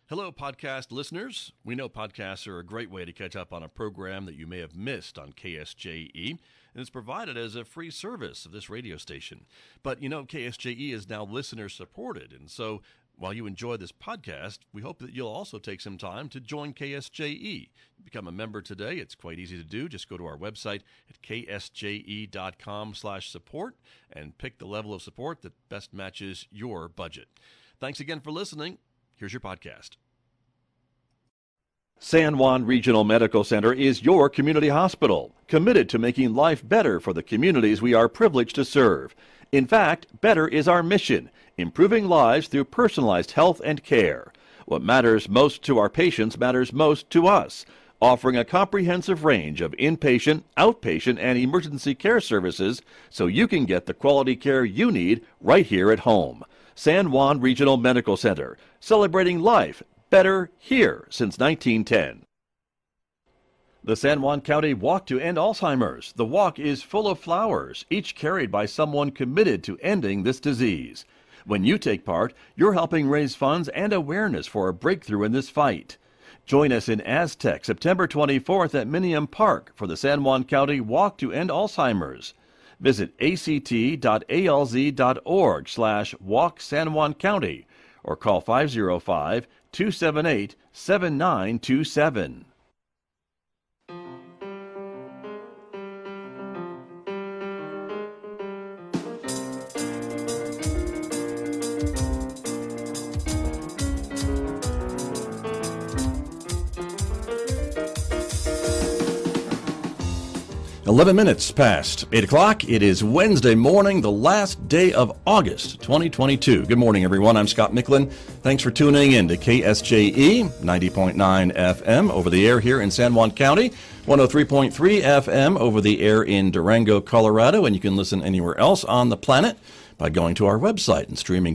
Hello, podcast listeners. We know podcasts are a great way to catch up on a program that you may have missed on KSJE, and it's provided as a free service of this radio station. But you know, KSJE is now listener-supported, and so while you enjoy this podcast, we hope that you'll also take some time to join KSJE. Become a member today. It's quite easy to do. Just go to our website at ksje.com/support and pick the level of support that best matches your budget. Thanks again for listening. Here's your podcast. San Juan Regional Medical Center is your community hospital, committed to making life better for the communities we are privileged to serve. In fact, better is our mission, improving lives through personalized health and care. What matters most to our patients matters most to us, offering a comprehensive range of inpatient, outpatient, and emergency care services so you can get the quality care you need right here at home. San Juan Regional Medical Center, celebrating life better here since 1910. The San Juan County Walk to End Alzheimer's. The walk is full of flowers, each carried by someone committed to ending this disease. When you take part, you're helping raise funds and awareness for a breakthrough in this fight. Join us in Aztec, September 24th at Minium Park for the San Juan County Walk to End Alzheimer's. Visit act.alz.org/walk San Juan County or call 505-278-7927. 11 minutes past 8 o'clock. It is Wednesday morning, the last day of August 2022. Good morning, everyone. I'm Scott Micklin. Thanks for tuning in to KSJE 90.9 FM over the air here in San Juan County, 103.3 FM over the air in Durango, Colorado, and you can listen anywhere else on the planet by going to our website and streaming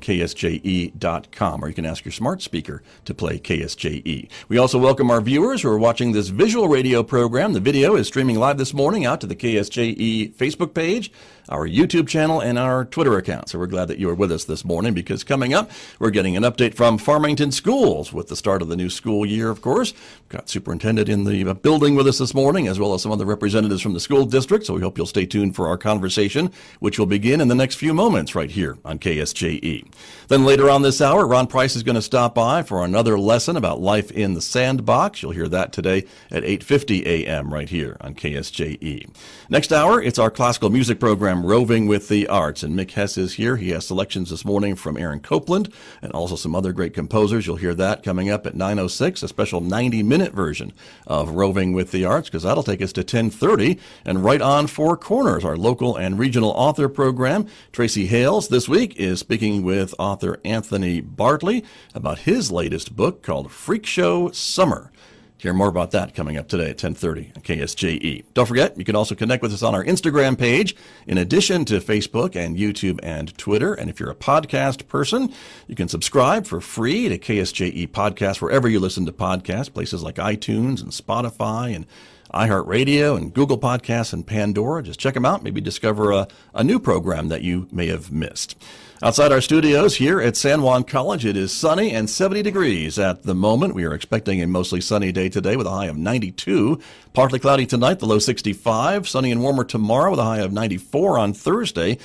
ksje.com, or you can ask your smart speaker to play KSJE. We also welcome our viewers who are watching this visual radio program. The video is streaming live this morning out to the KSJE Facebook page, our YouTube channel, and our Twitter account. So we're glad that you are with us this morning, because coming up, we're getting an update from Farmington Schools with the start of the new school year, of course. We've got superintendent in the building with us this morning, as well as some other representatives from the school district. So we hope you'll stay tuned for our conversation, which will begin in the next few moments right here on KSJE. Then later on this hour, Ron Price is going to stop by for another lesson about life in the sandbox. You'll hear that today at 8:50 a.m. right here on KSJE. Next hour, it's our classical music program, Roving with the Arts, and Mick Hess is here. He has selections this morning from Aaron Copland and also some other great composers. You'll hear that coming up at 9:06, a special 90-minute version of Roving with the Arts, because that'll take us to 10:30, and right on Four Corners, our local and regional author program. Tracy Hales this week is speaking with author Anthony Bartley about his latest book called Freak Show Summer. Hear more about that coming up today at 10:30 on KSJE. Don't forget, you can also connect with us on our Instagram page, in addition to Facebook and YouTube and Twitter. And if you're a podcast person, you can subscribe for free to KSJE Podcast wherever you listen to podcasts, places like iTunes and Spotify and iHeartRadio and Google Podcasts and Pandora. Just check them out. Maybe discover a new program that you may have missed. Outside our studios here at San Juan College, it is sunny and 70 degrees at the moment. We are expecting a mostly sunny day today with a high of 92. Partly cloudy tonight, the low 65. Sunny and warmer tomorrow with a high of 94 on Thursday.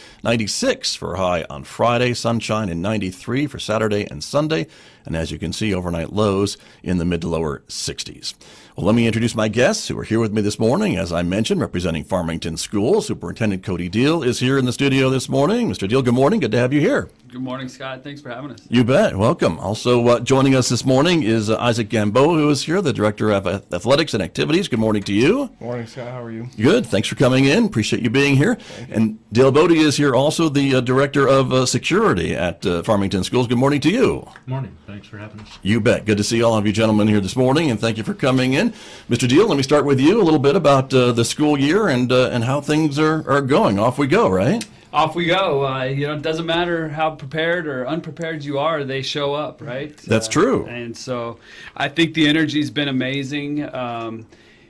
96 for a high on Friday. Sunshine and 93 for Saturday and Sunday. And as you can see, overnight lows in the mid to lower 60s. Well, let me introduce my guests who are here with me this morning. As I mentioned, representing Farmington Schools, Superintendent Cody Deal is here in the studio this morning. Mr. Deal, good morning. Good to have you here. Good morning, Scott. Thanks for having us. You bet. Welcome. Also joining us this morning is Isaac Gamboa, who is here, the Director of Athletics and Activities. Good morning to you. Morning, Scott. How are you? Good. Thanks for coming in. Appreciate you being here. And Dale Bodie is here, also the Director of Security at Farmington Schools. Good morning to you. Morning. Thanks for having us. You bet. Good to see all of you gentlemen here this morning, and thank you for coming in. Mr. Deal, let me start with you a little bit about the school year and how things are going. Off we go, right? Off we go. It doesn't matter how prepared or unprepared you are, they show up, right? That's true. And so I think the energy's been amazing.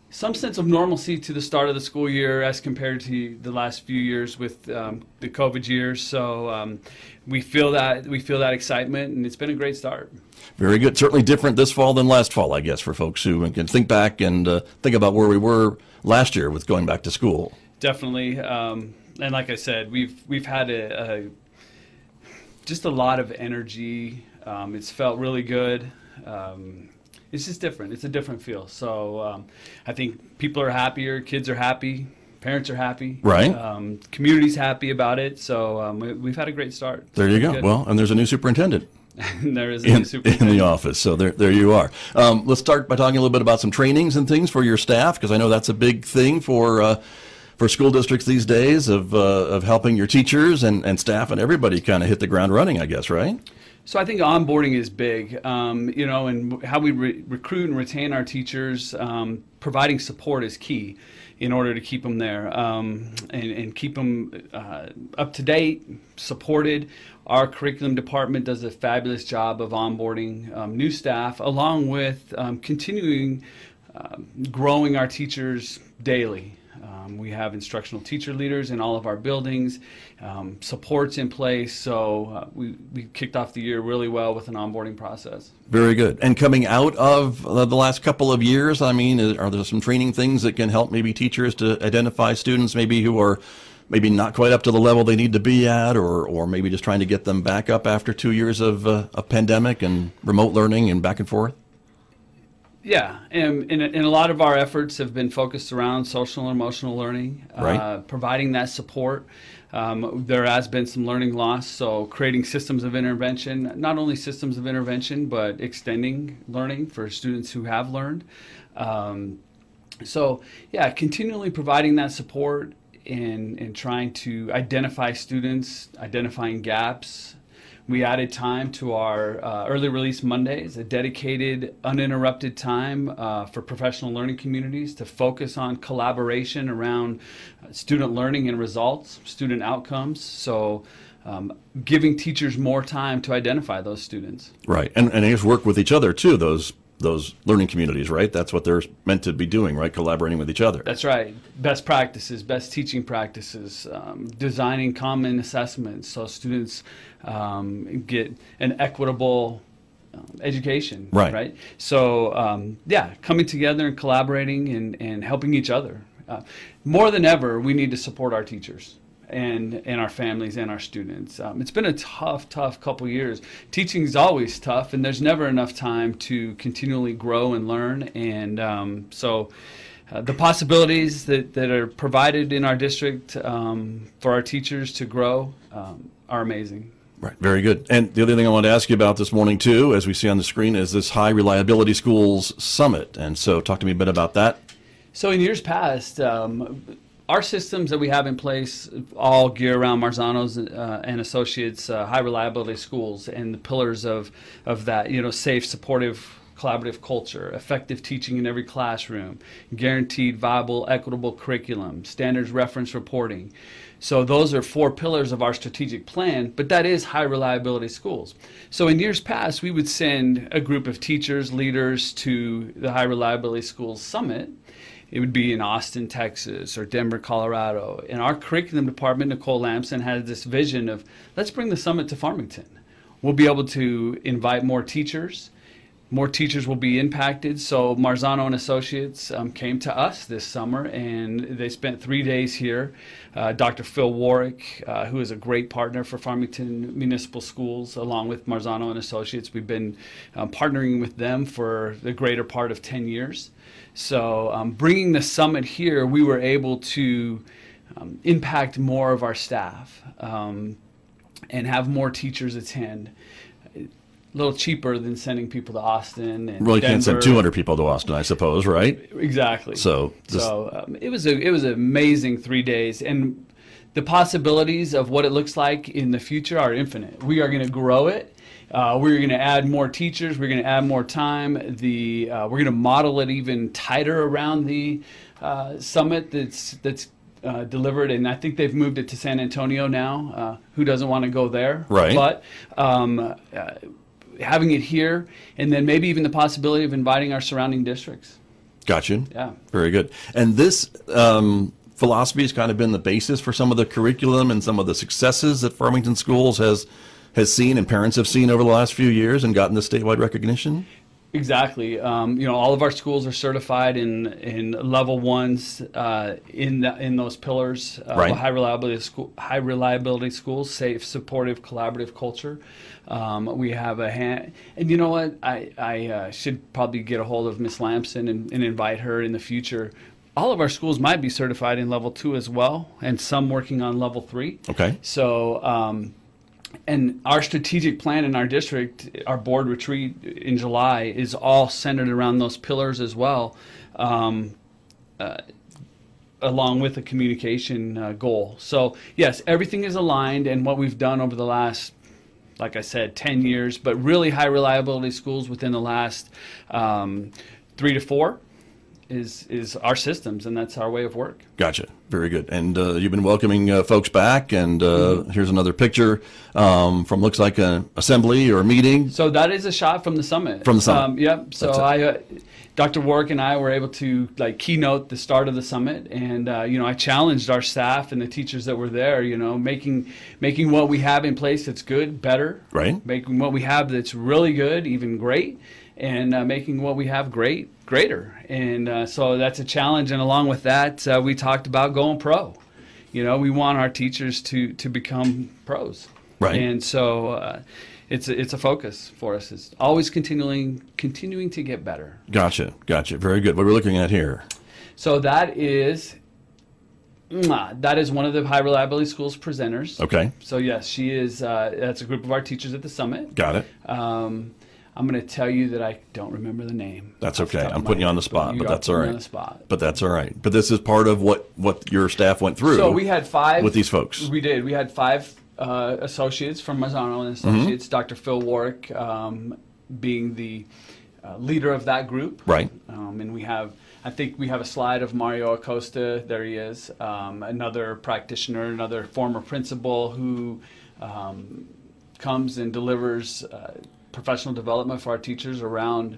some sense of normalcy to the start of the school year as compared to the last few years with the COVID years. So we feel that excitement, and it's been a great start. Very good. Certainly different this fall than last fall, I guess, for folks who can think back and think about where we were last year with going back to school. Definitely, and like I said, we've had just a lot of energy. It's felt really good. It's just different. It's a different feel. So I think people are happier, kids are happy, parents are happy. Right. Community's happy about it. So we've had a great start. There you go. Good. Well, and there's a new superintendent. There is a new superintendent in the office. So there you are. Let's start by talking a little bit about some trainings and things for your staff, because I know that's a big thing for school districts these days of helping your teachers and staff and everybody kind of hit the ground running, I guess, right? So I think onboarding is big, and how we recruit and retain our teachers. Providing support is key in order to keep them there and keep them up to date, supported. Our curriculum department does a fabulous job of onboarding new staff, along with continuing growing our teachers daily. We have instructional teacher leaders in all of our buildings, supports in place, so we kicked off the year really well with an onboarding process. Very good. And coming out of the last couple of years, I mean, are there some training things that can help maybe teachers to identify students maybe who are maybe not quite up to the level they need to be at, or maybe just trying to get them back up after 2 years of a pandemic and remote learning and back and forth? Yeah, and a lot of our efforts have been focused around social and emotional learning, right. Providing that support. There has been some learning loss, so creating systems of intervention, not only systems of intervention, but extending learning for students who have learned. So, yeah, continually providing that support and trying to identify students, identifying gaps. We added time to our early release Mondays, a dedicated, uninterrupted time for professional learning communities to focus on collaboration around student learning and results, student outcomes. So giving teachers more time to identify those students. Right, and I guess work with each other too, those learning communities, right? That's what they're meant to be doing, right? Collaborating with each other. That's right. Best practices, best teaching practices, designing common assessments so students get an equitable education, right? So, coming together and collaborating and helping each other. More than ever, we need to support our teachers and our families and our students. It's been a tough couple years. Teaching is always tough, and there's never enough time to continually grow and learn. And so the possibilities that are provided in our district for our teachers to grow are amazing. Right, very good. And the other thing I wanted to ask you about this morning, too, as we see on the screen, is this High Reliability Schools Summit. And so talk to me a bit about that. So in years past, our systems that we have in place all gear around Marzano's and Associates high reliability schools, and the pillars of that, safe, supportive, collaborative culture, effective teaching in every classroom, guaranteed, viable, equitable curriculum, standards reference reporting. So those are 4 pillars of our strategic plan, but that is high reliability schools. So in years past, we would send a group of teachers, leaders to the High Reliability Schools Summit. It would be in Austin, Texas, or Denver, Colorado. And our curriculum department, Nicole Lamson, had this vision of, let's bring the summit to Farmington. We'll be able to invite more teachers. More teachers will be impacted. So Marzano and Associates came to us this summer, and they spent 3 days here. Dr. Phil Warwick, who is a great partner for Farmington Municipal Schools, along with Marzano and Associates. We've been partnering with them for the greater part of 10 years. So bringing the summit here, we were able to impact more of our staff and have more teachers attend. A little cheaper than sending people to Austin and Well, you Denver. can't send 200 people to Austin, I suppose, right? Exactly. So it was an amazing 3 days, and the possibilities of what it looks like in the future are infinite. We are going to grow it. We're going to add more teachers. We're going to add more time. We're going to model it even tighter around the summit that's delivered, and I think they've moved it to San Antonio now. Who doesn't want to go there? Right. But having it here, and then maybe even the possibility of inviting our surrounding districts. Gotcha. Yeah. Very good. And this philosophy has kind of been the basis for some of the curriculum and some of the successes that Farmington Schools has seen and parents have seen over the last few years and gotten this statewide recognition? Exactly. All of our schools are certified in level ones in those pillars. Right. High reliability schools, safe, supportive, collaborative culture. We have and you know what? I should probably get a hold of Miss Lamson and invite her in the future. All of our schools might be certified in level 2 as well, and some working on level 3. Okay. So. And our strategic plan in our district, our board retreat in July, is all centered around those pillars as well, along with the communication goal. So, yes, everything is aligned, and what we've done over the last, like I said, 10 years, but really high reliability schools within the last 3 to 4 is our systems, and that's our way of work. Gotcha. Very good. And you've been welcoming folks back, and here's another picture from looks like an assembly or a meeting. So that is a shot from the summit. From the summit. Yep. So Dr. Warwick and I were able to keynote the start of the summit, and I challenged our staff and the teachers that were there. Making what we have in place that's good better. Right. Making what we have that's really good even great, and making what we have greater. And so that's a challenge. And along with that, we talked about going pro. We want our teachers to become pros. Right. And so it's a focus for us. It's always continuing to get better. Gotcha. Very good. What are we looking at here? So that is one of the high reliability schools presenters. Okay. So yes, she is. That's a group of our teachers at the summit. Got it. I'm going to tell you that I don't remember the name. That's okay. I'm putting you on the spot, but that's all right. On the spot. But that's all right. But this is part of what your staff went through. So we had 5 with these folks. We did. We had 5 associates from Marzano and Associates. Dr. Phil Warwick being the leader of that group. Right. And I think we have a slide of Mario Acosta. There he is. Another practitioner, another former principal who comes and delivers professional development for our teachers around,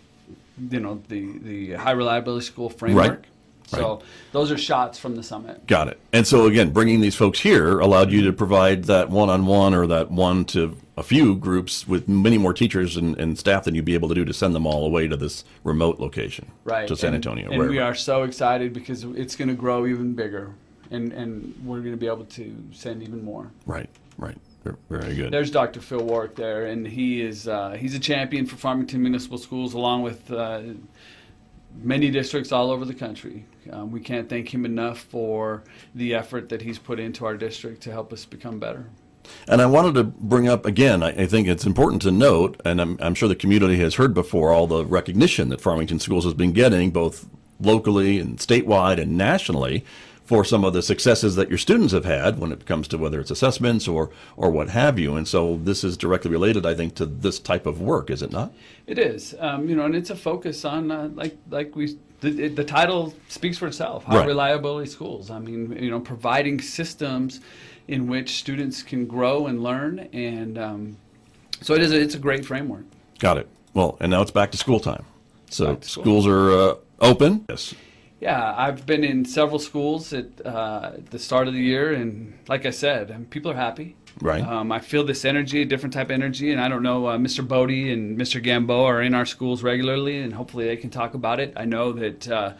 the high reliability school framework. Right. So those are shots from the summit. Got it. And so again, bringing these folks here allowed you to provide that one-on-one or that one to a few groups with many more teachers and staff than you'd be able to do to send them all away to this remote location, right, to San Antonio. And we are so excited because it's going to grow even bigger, and we're going to be able to send even more. Right. Very good. There's Dr. Phil Warwick there, and he's a champion for Farmington Municipal Schools, along with many districts all over the country. We can't thank him enough for the effort that he's put into our district to help us become better. And I wanted to bring up, again, I think it's important to note, and I'm sure the community has heard before, all the recognition that Farmington Schools has been getting, both locally and statewide and nationally, for some of the successes that your students have had when it comes to whether it's assessments or what have you. And so this is directly related, I think, to this type of work, is it not? It is. And it's a focus on, the title speaks for itself, high reliability schools. I mean, providing systems in which students can grow and learn. And so it's a great framework. Got it. Well, and now it's back to school time. So schools are open. Yes. Yeah, I've been in several schools at the start of the year, and like I said, people are happy. Right. I feel this energy, a different type of energy, and I don't know, Mr. Bodie and Mr. Gamboa are in our schools regularly, and hopefully they can talk about it. I know that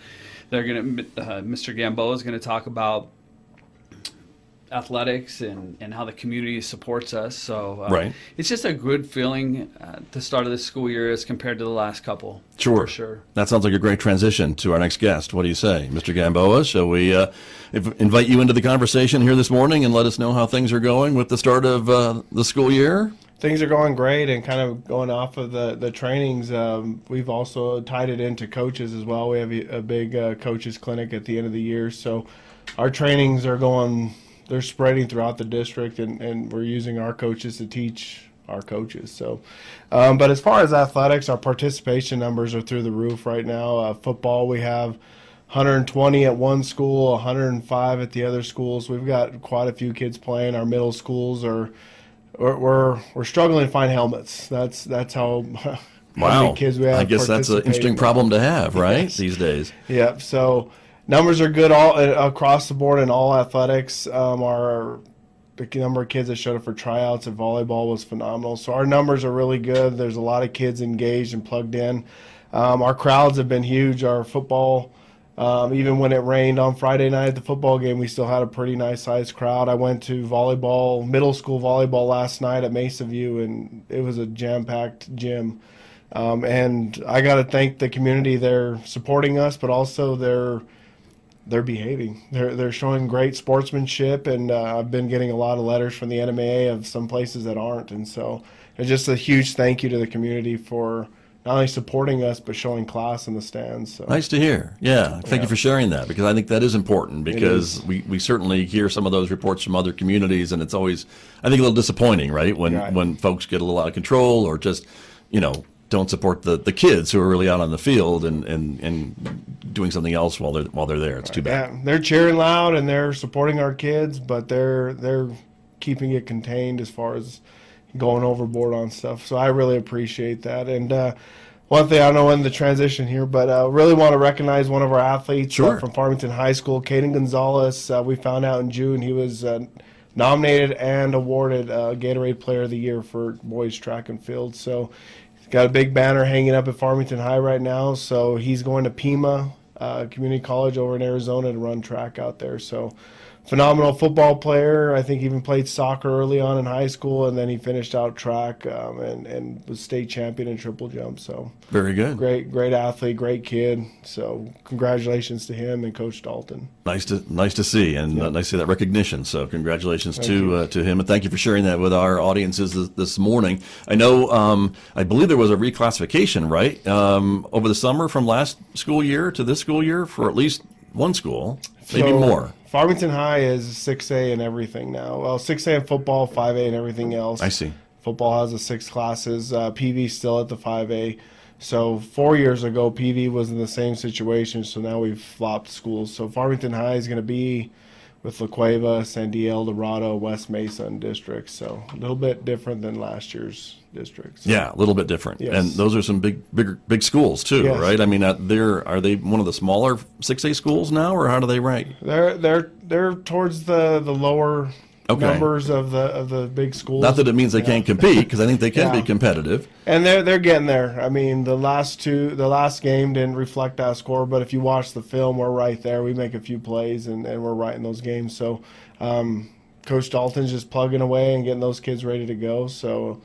Mr. Gamboa is going to talk about athletics and how the community supports us. So it's just a good feeling at the start of the school year as compared to the last couple. Sure. For sure. That sounds like a great transition to our next guest. What do you say, Mr. Gamboa? Shall we invite you into the conversation here this morning and let us know how things are going with the start of the school year? Things are going great, and kind of going off of the trainings, we've also tied it into coaches as well. We have a big coaches clinic at the end of the year, so our trainings are they're spreading throughout the district, and we're using our coaches to teach our coaches. So, but as far as athletics, our participation numbers are through the roof right now. Football, we have 120 at one school, 105 at the other schools. We've got quite a few kids playing. Our middle schools we're struggling to find helmets. That's how how many kids we have. I guess that's an interesting problem to have, right? Yes. These days. Yep. So numbers are good all across the board in all athletics. The number of kids that showed up for tryouts at volleyball was phenomenal. So our numbers are really good. There's a lot of kids engaged and plugged in. Our crowds have been huge. Our football, even when it rained on Friday night at the football game, we still had a pretty nice sized crowd. I went to volleyball, middle school volleyball last night at Mesa View, and it was a jam-packed gym. And I got to thank the community. They're supporting us, but also they're behaving. They're showing great sportsmanship, and I've been getting a lot of letters from the NMAA of some places that aren't. And so it's just a huge thank you to the community for not only supporting us but showing class in the stands. So. Nice to hear. Yeah, thank you for sharing that, because I think that is important, because we certainly hear some of those reports from other communities, and it's always, I think, a little disappointing, right, when folks get a little out of control or just, don't support the kids who are really out on the field and doing something else while they're there. It's too bad. Yeah, they're cheering loud and they're supporting our kids, but they're keeping it contained as far as going overboard on stuff. So I really appreciate that. And one thing, I don't know when the transition here, but really want to recognize one of our athletes from Farmington High School, Caden Gonzalez. We found out in June he was nominated and awarded Gatorade Player of the Year for boys track and field. So got a big banner hanging up at Farmington High right now. So he's going to Pima Community College over in Arizona to run track out there. So phenomenal football player. I think he even played soccer early on in high school, and then he finished out track and was state champion in triple jump. So very good. Great athlete, great kid. So congratulations to him and Coach Dalton. Nice to see, and nice to see that recognition. So congratulations to him, and thank you for sharing that with our audiences this morning. I know, I believe there was a reclassification, right, over the summer from last school year to this school year for at least one school, maybe more. Farmington High is 6A and everything now. Well, 6A in football, 5A and everything else. I see. Football has the 6 classes. PV still at the 5A. So 4 years ago, PV was in the same situation, so now we've flopped schools. So Farmington High is going to be with La Cueva, San Diego, El Dorado, West Mesa, and districts. So a little bit different than last year's districts. Yeah, a little bit different. Yes. And those are some big schools too, right? I mean, are they one of the smaller 6A schools now, or how do they rank? They're towards the lower numbers of the big schools. Not that it means they can't compete, because I think they can be competitive. And they're getting there. I mean, the last game didn't reflect that score, but if you watch the film, we're right there. We make a few plays and we're right in those games. So Coach Dalton's just plugging away and getting those kids ready to go. So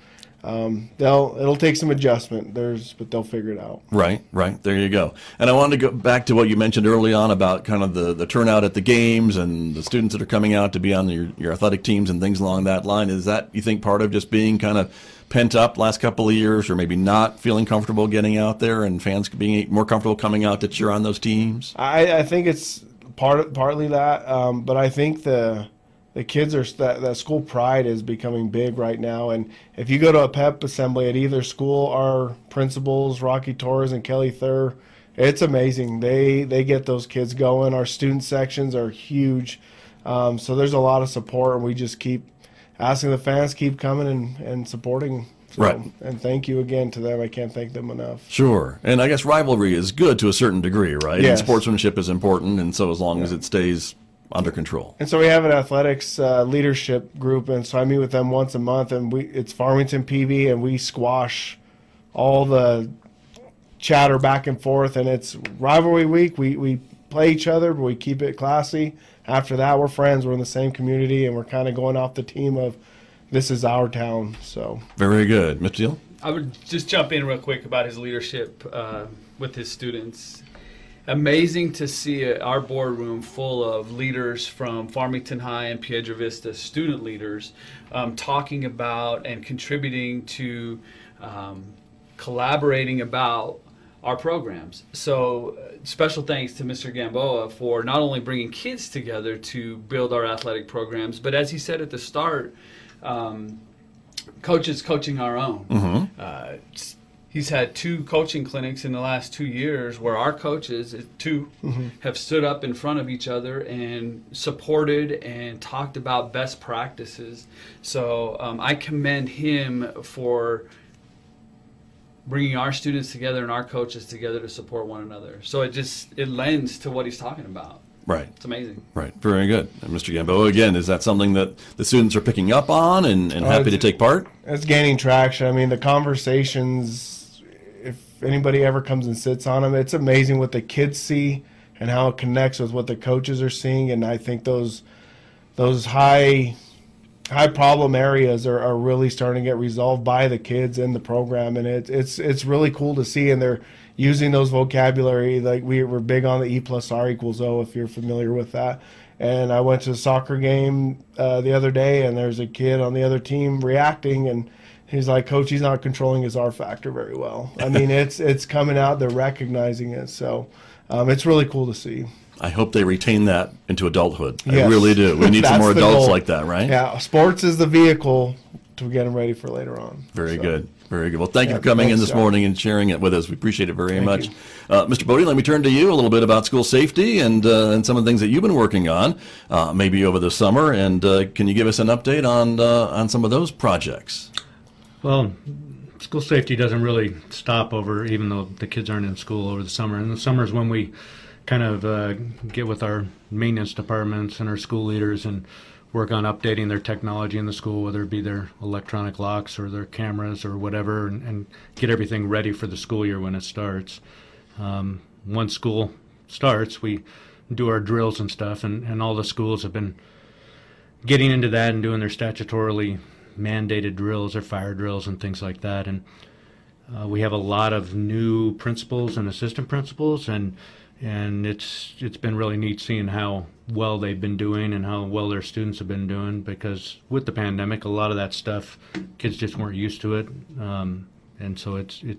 it'll take some adjustment, but they'll figure it out. Right. There you go. And I wanted to go back to what you mentioned early on about kind of the turnout at the games and the students that are coming out to be on your athletic teams and things along that line. Is that, you think, part of just being kind of pent up last couple of years, or maybe not feeling comfortable getting out there and fans being more comfortable coming out to cheer on those teams? I think it's partly that, but I think the kids are that school pride is becoming big right now. And if you go to a pep assembly at either school, our principals, Rocky Torres and Kelly Thur, it's amazing. They get those kids going. Our student sections are huge. So there's a lot of support, and we just keep asking the fans keep coming and supporting. So, right. And thank you again to them. I can't thank them enough. Sure. And I guess rivalry is good to a certain degree, right? Yes. And sportsmanship is important, and so as long as it stays under control. And so we have an athletics leadership group, and so I meet with them once a month, and it's Farmington PV, and we squash all the chatter back and forth, and it's rivalry week. We play each other, but we keep it classy. After that, we're friends. We're in the same community, and we're kind of going off the team of this is our town. So very good. Mr. Deal? I would just jump in real quick about his leadership with his students. Amazing to see our boardroom full of leaders from Farmington High and Piedra Vista, student leaders, talking about and contributing to collaborating about our programs. So special thanks to Mr. Gamboa for not only bringing kids together to build our athletic programs, but as he said at the start, coaches coaching our own. Mm-hmm. He's had 2 coaching clinics in the last 2 years where our coaches, 2, have stood up in front of each other and supported and talked about best practices. So I commend him for bringing our students together and our coaches together to support one another. So it lends to what he's talking about. Right. It's amazing. Right. Very good. And Mr. Gamboa, again, is that something that the students are picking up on and happy to take part? It's gaining traction. I mean, the conversations, if anybody ever comes and sits on them, it's amazing what the kids see and how it connects with what the coaches are seeing. And I think those high problem areas are really starting to get resolved by the kids in the program, and it's really cool to see. And they're using those vocabulary, like we're big on the E+R=O, if you're familiar with that. And I went to a soccer game the other day, and there's a kid on the other team reacting, and he's like, "Coach, he's not controlling his R factor very well." I mean, it's coming out. They're recognizing it, so it's really cool to see. I hope they retain that into adulthood. Yes. I really do. We need some more the adults goal. like that, right? Yeah, sports is the vehicle to get them ready for later on. Very So, good. Very good. Well, thank you Yeah, for coming in thanks, this John. morning and sharing it with us. We appreciate it very Thank much. you. Mr. Bodie, let me turn to you a little bit about school safety and some of the things that you've been working on, maybe over the summer. And can you give us an update on some of those projects? Well, school safety doesn't really stop over, even though the kids aren't in school over the summer. And the summer is when we kind of get with our maintenance departments and our school leaders and work on updating their technology in the school, whether it be their electronic locks or their cameras or whatever, and get everything ready for the school year when it starts. Once school starts, we do our drills and stuff, and all the schools have been getting into that and doing their statutorily mandated drills, their fire drills and things like that. And we have a lot of new principals and assistant principals, and it's been really neat seeing how well they've been doing and how well their students have been doing, because with the pandemic, a lot of that stuff, kids just weren't used to it, and so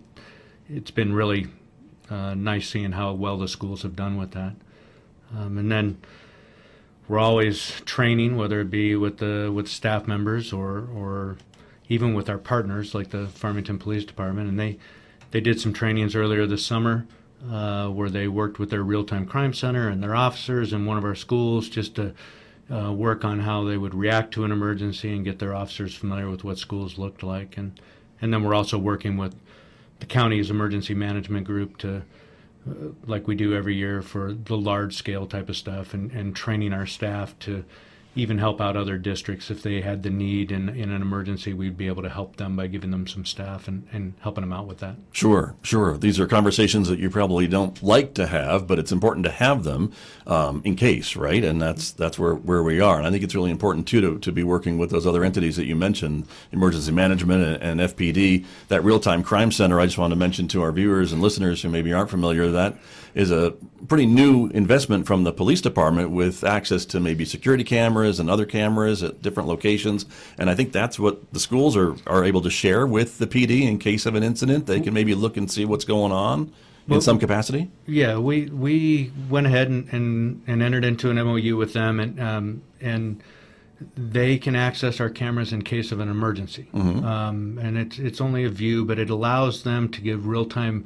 it's been really nice seeing how well the schools have done with that. And then we're always training, whether it be with staff members or even with our partners like the Farmington Police Department, and they did some trainings earlier this summer. Where they worked with their real-time crime center and their officers in one of our schools just to work on how they would react to an emergency and get their officers familiar with what schools looked like. And then we're also working with the county's emergency management group to, like we do every year for the large-scale type of stuff, and training our staff to even help out other districts if they had the need in an emergency. We'd be able to help them by giving them some staff and helping them out with that. Sure, sure. These are conversations that you probably don't like to have, but it's important to have them in case, right? And that's where we are. And I think it's really important, too, to be working with those other entities that you mentioned, emergency management and FPD. That real-time crime center, I just want to mention to our viewers and listeners who maybe aren't familiar, that is a pretty new investment from the police department with access to maybe security cameras and other cameras at different locations. And I think that's what the schools are able to share with the PD in case of an incident. They can maybe look and see what's going on in some capacity. Yeah, we went ahead and entered into an MOU with them, and they can access our cameras in case of an emergency. Mm-hmm. And it's only a view, but it allows them to give real-time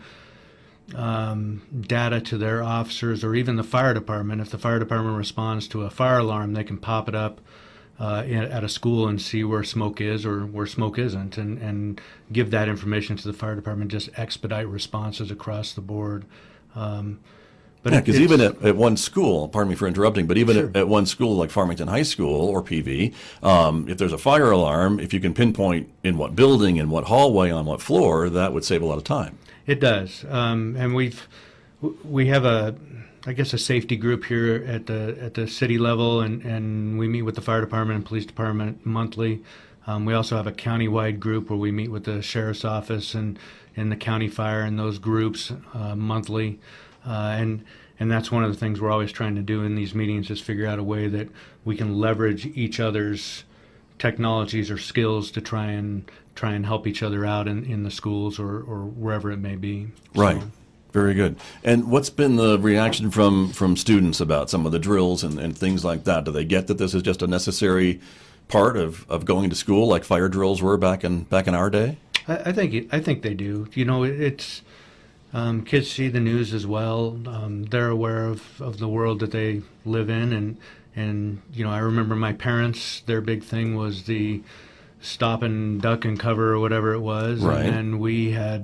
data to their officers, or even the fire department. If the fire department responds to a fire alarm, they can pop it up at a school and see where smoke is or where smoke isn't, and give that information to the fire department, just expedite responses across the board. But yeah, because even at one school, pardon me for interrupting, but even at one school like Farmington High School or PV, if there's a fire alarm, if you can pinpoint in what building, in what hallway, on what floor, that would save a lot of time. It does, and we have a safety group here at the city level, and we meet with the fire department and police department monthly. We also have a county-wide group where we meet with the sheriff's office and the county fire and those groups monthly, and that's one of the things we're always trying to do in these meetings, is figure out a way that we can leverage each other's technologies or skills to try and help each other out in the schools or wherever it may be. Right. Very good. And what's been the reaction from students about some of the drills and things like that? Do they get that this is just a necessary part of going to school, like fire drills were back in our day? I think they do. You know, it's kids see the news as well. They're aware of the world that they live in, and you know, I remember my parents, their big thing was the stop and duck and cover or whatever it was. Right. And we had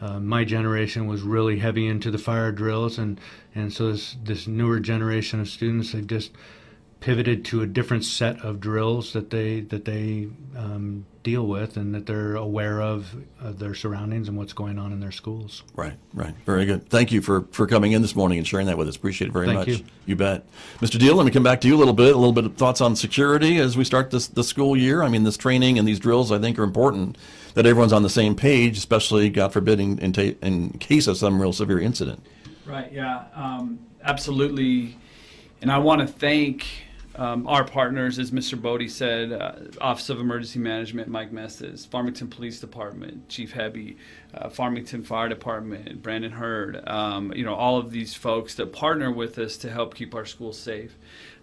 my generation was really heavy into the fire drills, and so this newer generation of students, they've just pivoted to a different set of drills that they deal with, and that they're aware of their surroundings and what's going on in their schools. Right, right. Very good. Thank you for coming in this morning and sharing that with us. Appreciate it very much. Thank you. You bet. Mr. Deal, let me come back to you a little bit of thoughts on security as we start the school year. I mean, this training and these drills, I think, are important that everyone's on the same page, especially, God forbid, in case of some real severe incident. Right, yeah, absolutely. And I want to thank our partners, as Mr. Bodie said, Office of Emergency Management, Mike Messes, Farmington Police Department, Chief Hebby, Farmington Fire Department, Brandon Hurd, all of these folks that partner with us to help keep our schools safe.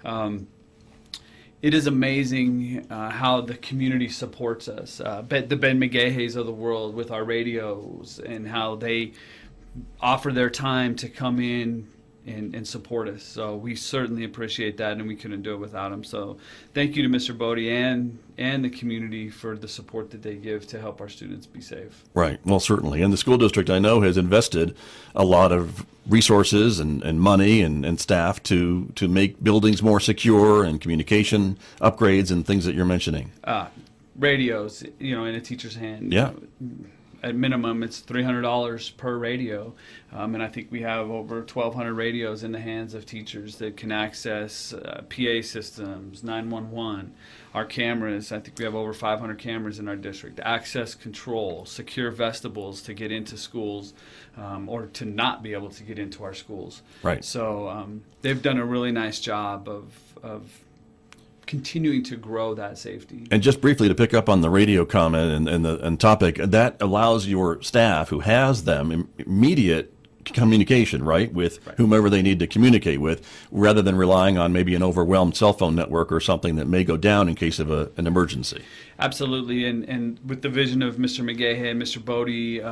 It is amazing how the community supports us. The Ben McGaheys of the world with our radios, and how they offer their time to come in and support us. So we certainly appreciate that, and we couldn't do it without them. So thank you to Mr. Bodie and the community for the support that they give to help our students be safe. Right. Well, certainly. And the school district, I know, has invested a lot of resources and money and staff to make buildings more secure, and communication upgrades and things that you're mentioning. Radios, in a teacher's hand. Yeah. At minimum, it's $300 per radio, and I think we have over 1,200 radios in the hands of teachers that can access PA systems, 911, our cameras. I think we have over 500 cameras in our district. Access control, secure vestibules to get into schools, or to not be able to get into our schools. Right. So they've done a really nice job of continuing to grow that safety. And just briefly to pick up on the radio comment and topic, that allows your staff who has them immediate communication, right, with whomever they need to communicate with, rather than relying on maybe an overwhelmed cell phone network or something that may go down in case of an emergency. Absolutely, and with the vision of Mr. McGahay and Mr. Bodie,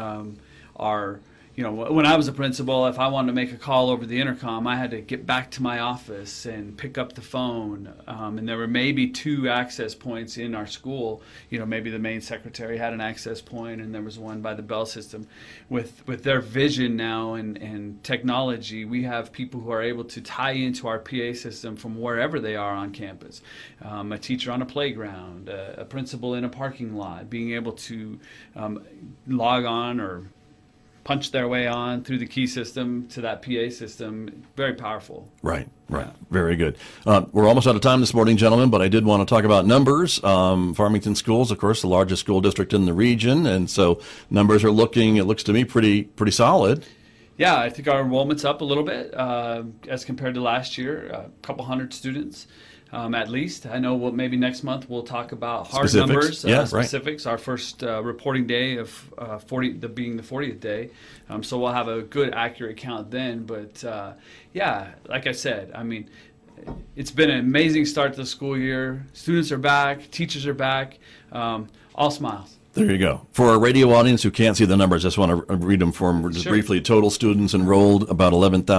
when I was a principal, if I wanted to make a call over the intercom, I had to get back to my office and pick up the phone. And there were maybe 2 access points in our school. Maybe the main secretary had an access point, and there was one by the bell system. With their vision now and technology, we have people who are able to tie into our PA system from wherever they are on campus. A teacher on a playground, a principal in a parking lot, being able to log on or punch their way on through the key system to that PA system. Very powerful. Right. Yeah. Very good. We're almost out of time this morning, gentlemen, but I did want to talk about numbers. Farmington Schools, of course, the largest school district in the region, and so numbers are looking, it looks to me, pretty solid. Yeah, I think our enrollment's up a little bit as compared to last year, a couple hundred students. At least. I know maybe next month we'll talk about hard specifics. numbers, specifics. Right. Our first reporting day of being the 40th day, so we'll have a good, accurate count then. But like I said, I mean, it's been an amazing start to the school year. Students are back, teachers are back, all smiles. There you go. For our radio audience who can't see the numbers, I just want to read them for them just briefly. Total students enrolled, about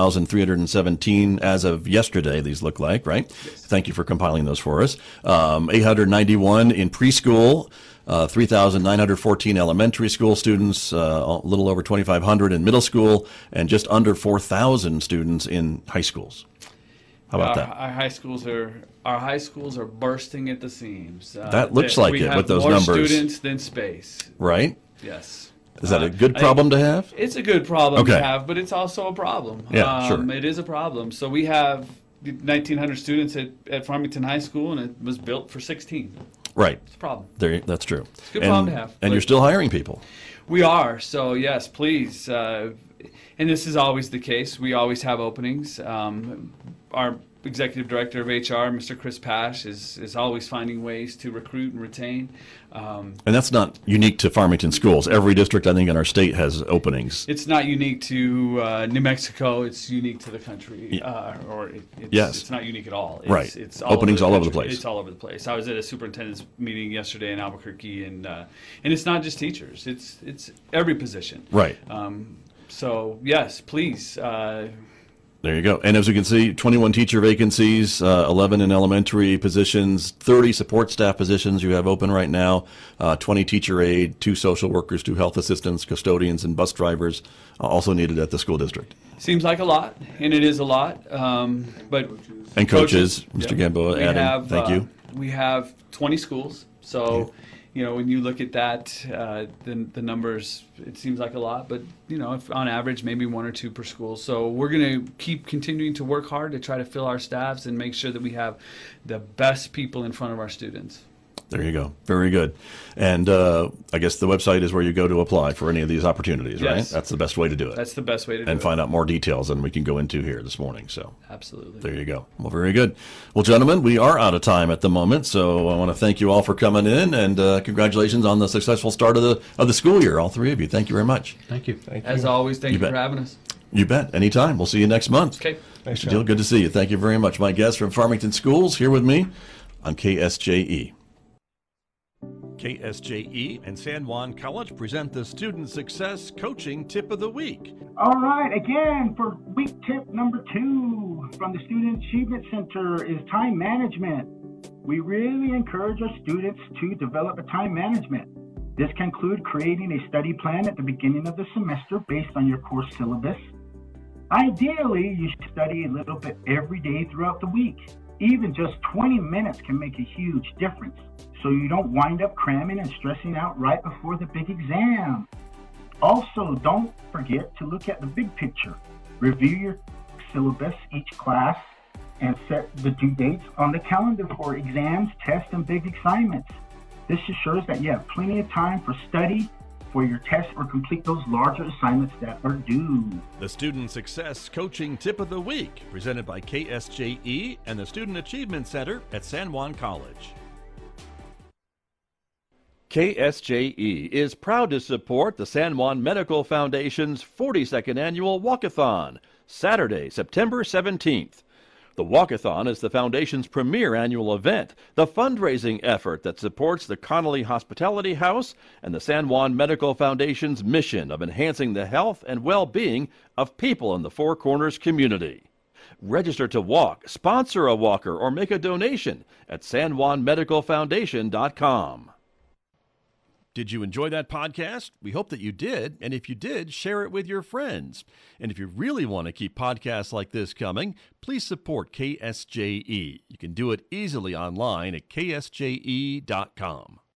11,317 as of yesterday, these look like, right? Yes. Thank you for compiling those for us. 891 in preschool, 3,914 elementary school students, a little over 2,500 in middle school, and just under 4,000 students in high schools. How about that? Our high schools are bursting at the seams. That looks like it with those numbers. We have more students than space. Right? Yes. Is that a good problem to have? It's a good problem to have, but it's also a problem. Yeah, sure. It is a problem. So we have 1,900 students at Farmington High School, and it was built for 16. Right. It's a problem. That's true. It's a good problem to have. And you're still hiring people. We are. So, yes, please. And this is always the case. We always have openings. Our executive director of HR, Mr. Chris Pash, is always finding ways to recruit and retain. And that's not unique to Farmington Schools. Every district, I think, in our state has openings. It's not unique to New Mexico. It's unique to the country. It's not unique at all. It's all openings all over the place. It's all over the place. I was at a superintendent's meeting yesterday in Albuquerque, and it's not just teachers. It's every position. Right. So, yes, please. There you go. And as you can see, 21 teacher vacancies, 11 in elementary positions, 30 support staff positions you have open right now, 20 teacher aide, 2 social workers, 2 health assistants, custodians, and bus drivers also needed at the school district. Seems like a lot, and it is a lot. But And coaches, Mr. yeah. Gamboa We adding, have, thank you. We have 20 schools, so when you look at that, the numbers, it seems like a lot, but if on average maybe 1 or 2 per school. So we're going to keep continuing to work hard to try to fill our staffs and make sure that we have the best people in front of our students. There you go. Very good. And I guess the website is where you go to apply for any of these opportunities, right? Yes. That's the best way to do it. That's the best way to do it. And find out more details than we can go into here this morning. So Absolutely. there you go. Well, very good. Well, gentlemen, we are out of time at the moment, so I want to thank you all for coming in, and congratulations on the successful start of the school year, all 3 of you. Thank you very much. Thank you. Thank you. As always, thank you bet. for having us. You bet. Anytime. We'll see you next month. Okay. Thanks, Mr. John. Deal, good to see you. Thank you very much. My guest from Farmington Schools here with me on KSJE. KSJE and San Juan College present the Student Success Coaching Tip of the Week. All right, again, for week tip number 2 from the Student Achievement Center is time management. We really encourage our students to develop a time management. This can include creating a study plan at the beginning of the semester based on your course syllabus. Ideally, you should study a little bit every day throughout the week. Even just 20 minutes can make a huge difference, so you don't wind up cramming and stressing out right before the big exam. Also, don't forget to look at the big picture. Review your syllabus each class and set the due dates on the calendar for exams, tests, and big assignments. This ensures that you have plenty of time for study for your tests or complete those larger assignments that are due. The Student Success Coaching Tip of the Week, presented by KSJE and the Student Achievement Center at San Juan College. KSJE is proud to support the San Juan Medical Foundation's 42nd Annual Walkathon, Saturday, September 17th. The Walkathon is the Foundation's premier annual event, the fundraising effort that supports the Connolly Hospitality House and the San Juan Medical Foundation's mission of enhancing the health and well-being of people in the Four Corners community. Register to walk, sponsor a walker, or make a donation at sanjuanmedicalfoundation.com. Did you enjoy that podcast? We hope that you did. And if you did, share it with your friends. And if you really want to keep podcasts like this coming, please support KSJE. You can do it easily online at ksje.com.